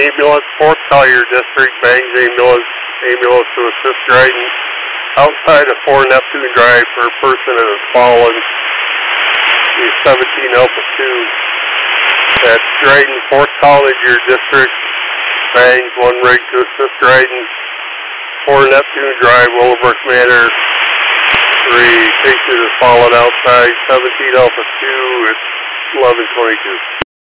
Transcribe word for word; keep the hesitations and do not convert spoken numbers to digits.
ambulance, fourth Collier District, bangs ambulance, ambulance to assist Dryden outside of four Neptune Drive for a person that has fallen. He's seventeen Alpha two. That's Dryden, fourth Collier District, bangs, one rig to assist Dryden, four Neptune Drive, Willowbrook Manor. Three patient has fallen outside, seventeen Alpha two, it's eleven twenty-two.